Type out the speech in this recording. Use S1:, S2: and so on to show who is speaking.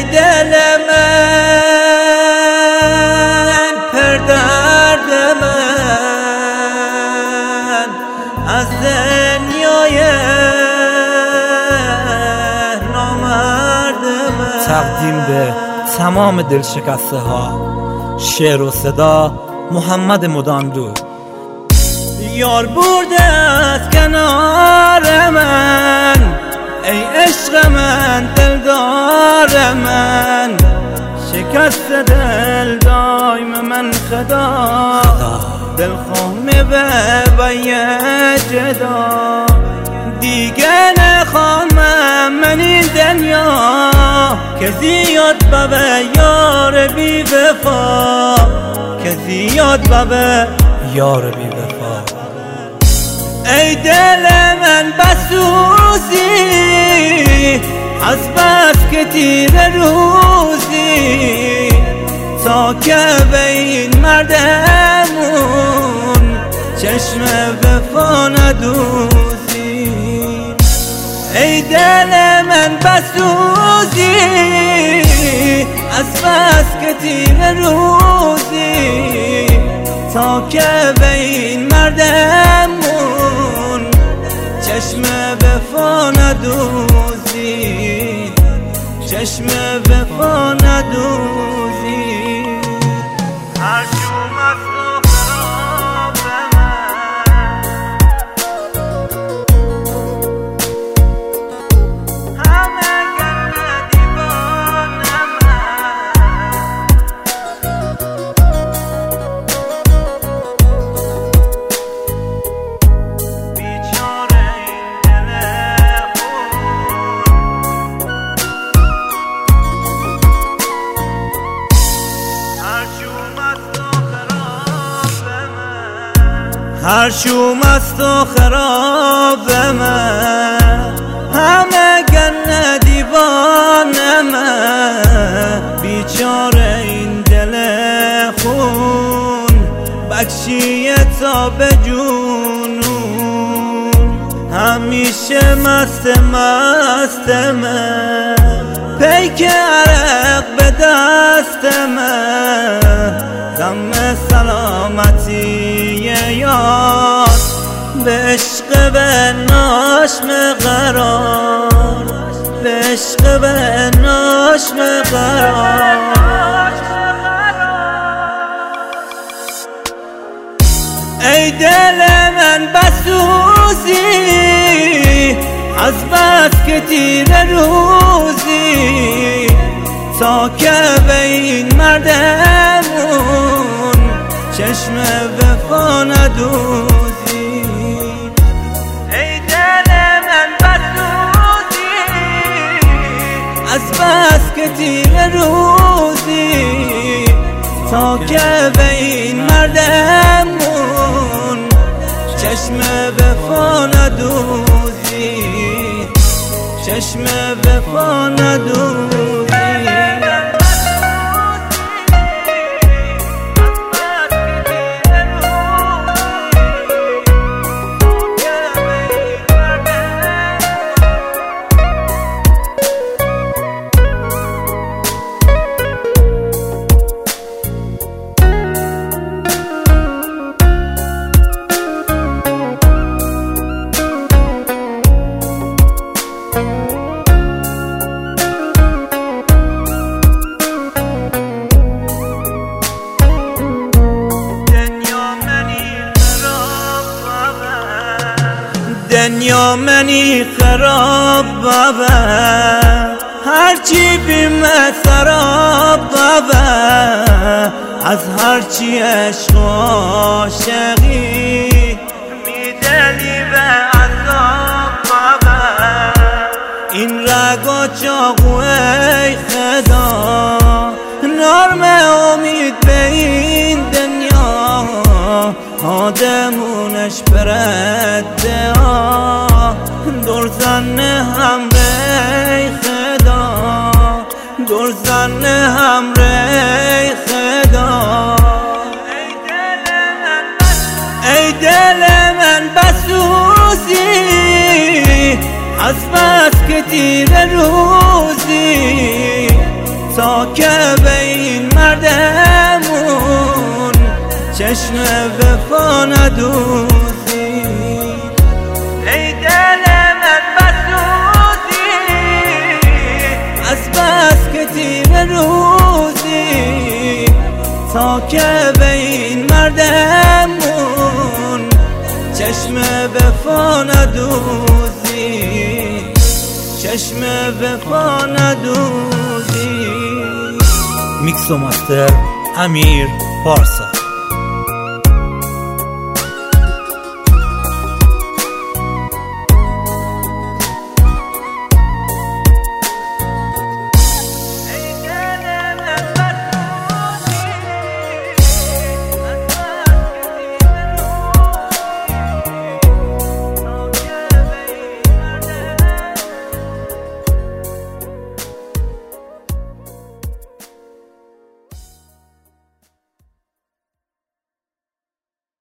S1: ای دل من پر درد من از دنیای نامرد من.
S2: تقدیم به تمام دلشکسته ها. شعر و صدا محمد مدامدو.
S1: یار برده از کنار من، ای عشق من دلدار من، شکست دل دایم من خدا، دل خامه به جدا. دیگه نخواهم من این دنیا که زیاد به یار بی وفا، که زیاد به
S2: یار بی وفا.
S1: ای دل من بسوزی از بس که تیر روزی، تا که به این مردمون چشم وفا ندوزی. ای دل من بسوزی از بس که تیر روزی، تا که به این مردمون چشم وفا ندوزی، چشم وفا ندوزی. هر شوم از تو خراب من، همه گرد دیوان من، بیچاره این دل هر شوم از تو خراب من، همه گرد دیوان من، بیچاره این دل خون بخشی تا به جنون. همیشه مست من، پیک عرق به دست من، دم سلامتی یاد به عشق به ناشم قرار، به عشق به ناشم قرار. ای دل من بسوزی از بس که تیر روزی، تا که به این مردمون چشم وفا ندوزی. ای دل من بسوزی از بس که تیر روزی، تا که به این مردمون چشم وفا ندوزی، چشم وفا ندوزی. دنیا منی خراب بابا، هرچی بیم سراب بابا، از هرچی عشق و عاشقی میدلی به عذاب بابا. این رگ و چاقو ای خدا، نرم امید به این دنیا، آدمونش برده درزن هم ری خدا، درزن هم ری خدا. ای دل من بسوزی از بس که تیر روزی، تا که به این مردمون چشم وفا ندوزی. ای دل من بسوزی از بس که تیر روزی، تا که به این مردمون چشم وفا ندوزی، چشم وفا ندوزی.
S2: میکس و مستر امیر پارسا.